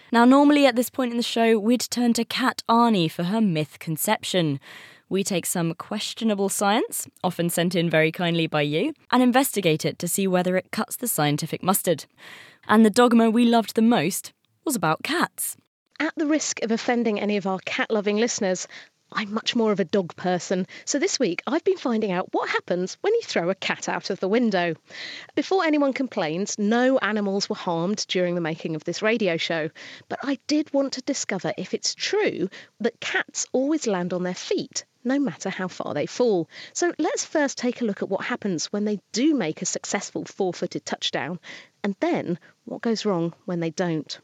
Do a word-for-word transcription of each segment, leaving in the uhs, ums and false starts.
Now, normally at this point in the show, we'd turn to Kat Arney for her myth conception. We take some questionable science, often sent in very kindly by you, and investigate it to see whether it cuts the scientific mustard. And the dogma we loved the most was about cats. At the risk of offending any of our cat-loving listeners, I'm much more of a dog person, so this week I've been finding out what happens when you throw a cat out of the window. Before anyone complains, no animals were harmed during the making of this radio show, but I did want to discover if it's true that cats always land on their feet, no matter how far they fall. So let's first take a look at what happens when they do make a successful four-footed touchdown, and then what goes wrong when they don't.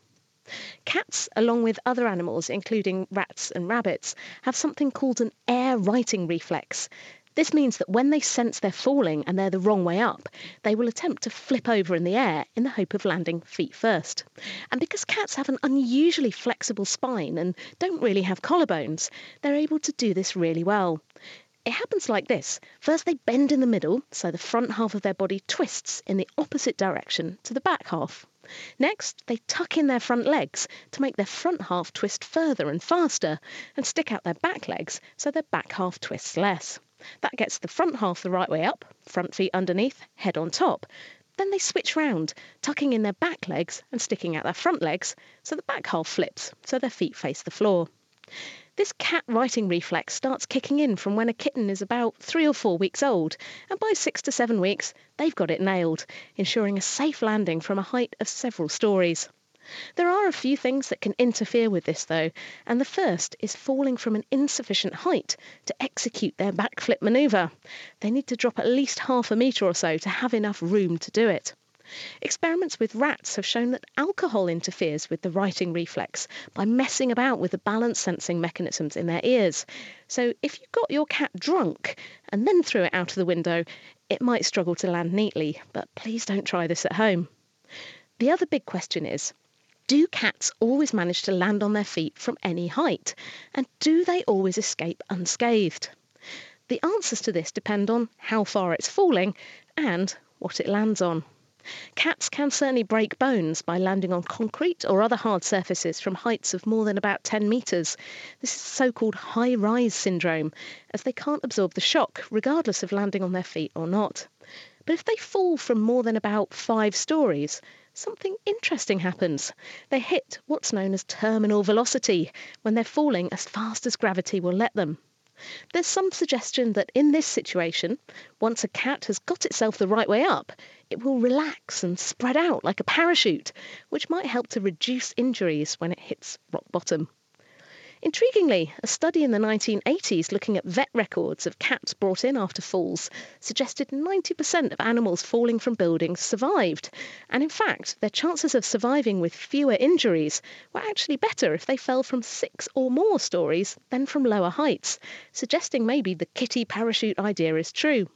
Cats, along with other animals, including rats and rabbits, have something called an air righting reflex. This means that when they sense they're falling and they're the wrong way up, they will attempt to flip over in the air in the hope of landing feet first. And because cats have an unusually flexible spine and don't really have collarbones, they're able to do this really well. It happens like this. First they bend in the middle, so the front half of their body twists in the opposite direction to the back half. Next, they tuck in their front legs to make their front half twist further and faster, and stick out their back legs so their back half twists less. That gets the front half the right way up, front feet underneath, head on top. Then they switch round, tucking in their back legs and sticking out their front legs so the back half flips so their feet face the floor. This cat righting reflex starts kicking in from when a kitten is about three or four weeks old, and by six to seven weeks, they've got it nailed, ensuring a safe landing from a height of several stories. There are a few things that can interfere with this, though, and the first is falling from an insufficient height to execute their backflip manoeuvre. They need to drop at least half a metre or so to have enough room to do it. Experiments with rats have shown that alcohol interferes with the righting reflex by messing about with the balance sensing mechanisms in their ears. So if you got your cat drunk and then threw it out of the window, it might struggle to land neatly, but please don't try this at home. The other big question is, do cats always manage to land on their feet from any height? And do they always escape unscathed? The answers to this depend on how far it's falling and what it lands on. Cats can certainly break bones by landing on concrete or other hard surfaces from heights of more than about ten metres. This is so-called high-rise syndrome, as they can't absorb the shock, regardless of landing on their feet or not. But if they fall from more than about five stories, something interesting happens. They hit what's known as terminal velocity, when they're falling as fast as gravity will let them. There's some suggestion that in this situation, once a cat has got itself the right way up, it will relax and spread out like a parachute, which might help to reduce injuries when it hits rock bottom. Intriguingly, a study in the nineteen eighties looking at vet records of cats brought in after falls suggested ninety percent of animals falling from buildings survived. And in fact, their chances of surviving with fewer injuries were actually better if they fell from six or more stories than from lower heights, suggesting maybe the kitty parachute idea is true.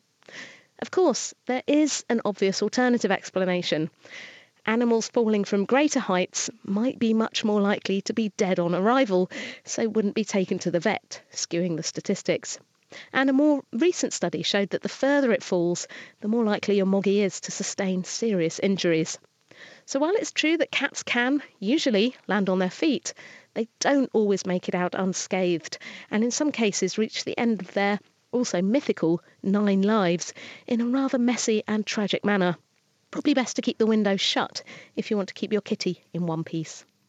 Of course, there is an obvious alternative explanation. Animals falling from greater heights might be much more likely to be dead on arrival, so wouldn't be taken to the vet, skewing the statistics. And a more recent study showed that the further it falls, the more likely your moggy is to sustain serious injuries. So while it's true that cats can, usually, land on their feet, they don't always make it out unscathed, and in some cases reach the end of their, also mythical, nine lives in a rather messy and tragic manner. Probably best to keep the window shut if you want to keep your kitty in one piece.